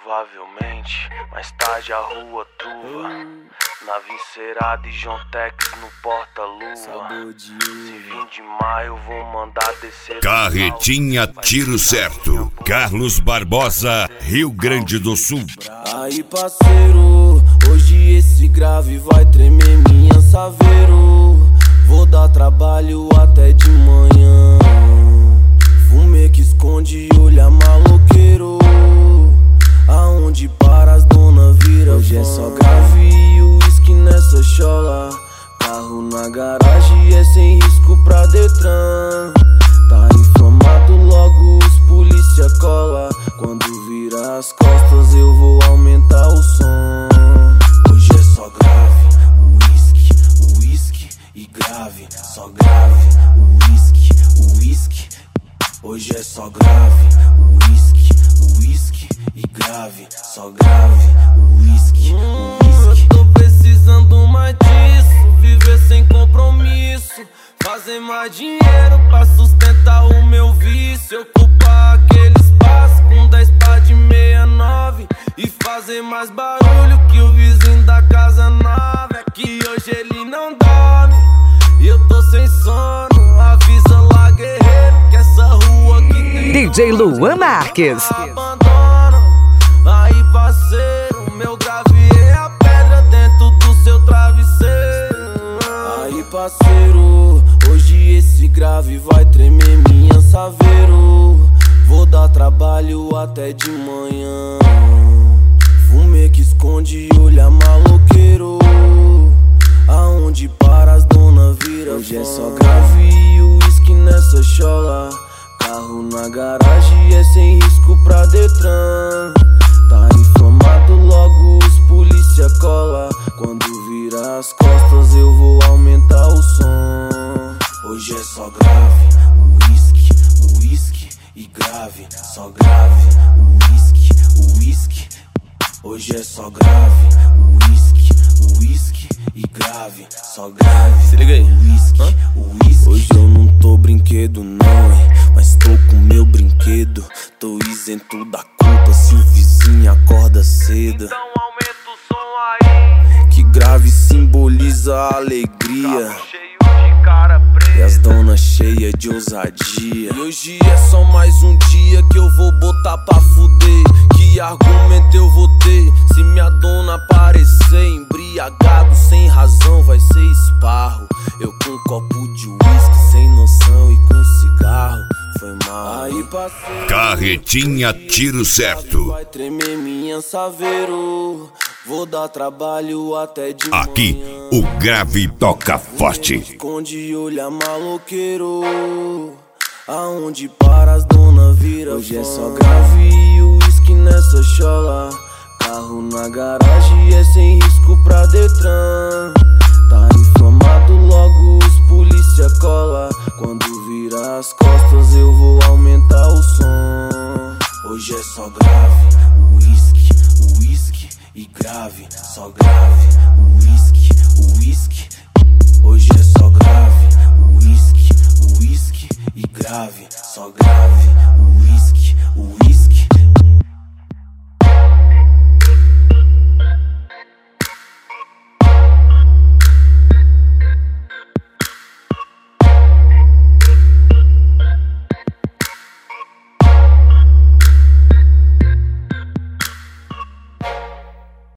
Provavelmente, mais tarde a rua truva, nave encerada e John Tex no porta-luva. Se vir de maio, vou mandar descer. Carretinha Tiro Certo, Carlos Barbosa, Rio Grande do Sul. Aí, parceiro, hoje esse grave vai tremer minha saveiro. Vou dar trabalho até de manhã. Fumê que esconde e olha maloqueiro. Aonde para as dona vira hoje fã. É só grave e uísque nessa chola. Carro na garagem é sem risco pra Detran. Tá inflamado, logo os polícia cola. Quando vira as costas eu vou aumentar o som. Hoje é só grave, uísque e grave. Só grave, uísque. Hoje é só grave, uísque e grave. Só grave, uísque. Eu tô precisando mais disso, viver sem compromisso, fazer mais dinheiro pra sustentar o meu vício. Ocupar aquele espaço com 10 pá de 69 e fazer mais barulho que o vizinho da casa nova. É que hoje ele não dorme e eu tô sem sono. Avisa lá, guerreiro, que essa rua aqui tem DJ Luan Marques. Abandona. Aí, parceiro, meu grave é a pedra dentro do seu travesseiro. Aí, parceiro, hoje esse grave vai tremer minha saveiro. Vou dar trabalho até de manhã. Fumê que esconde e olha maloqueiro. Aonde para as dona vira fã. Hoje é só grave e uísque nessa chola. Carro na garagem é sem risco pra Detran. Tá inflamado, logo os polícia cola. Quando vira as costas eu vou aumentar o som. Hoje é só grave, uísque e grave. Só grave, uísque. Hoje é só grave, uísque e grave. Só grave, se liga aí, uísque. Hoje eu não tô brinquedo não, hein, mas tô com meu brinquedo. Tô isento da culpa se o vizinho acorda cedo. Então aumenta o som aí, que grave simboliza a alegria, carro cheio de cara preta e as donas cheias de ousadia. E hoje é só mais um dia que eu vou botar pra fuder. Que argumento eu vou ter se minha dona aparecer embriagado sem razão? Vai ser esparro. Eu com um copo de uísque sem noção e com cigarro. Foi mal. Aí, parceiro, Carretinha Tiro Certo. vai tremer minha saveiro. Vou dar trabalho até de Aqui manhã. o grave toca forte. Esconde e olha maloqueiro. Aonde para as dona vira fã. Hoje é só grave e uísque nessa chola. Carro na garagem é sem risco pra Detran. Tá inflamado, logo os polícia cola. Quando vira as costas eu vou aumentar o som. Hoje é só grave, uísque e grave. Só grave, uísque. Hoje é só grave, uísque e grave. Só grave, uísque.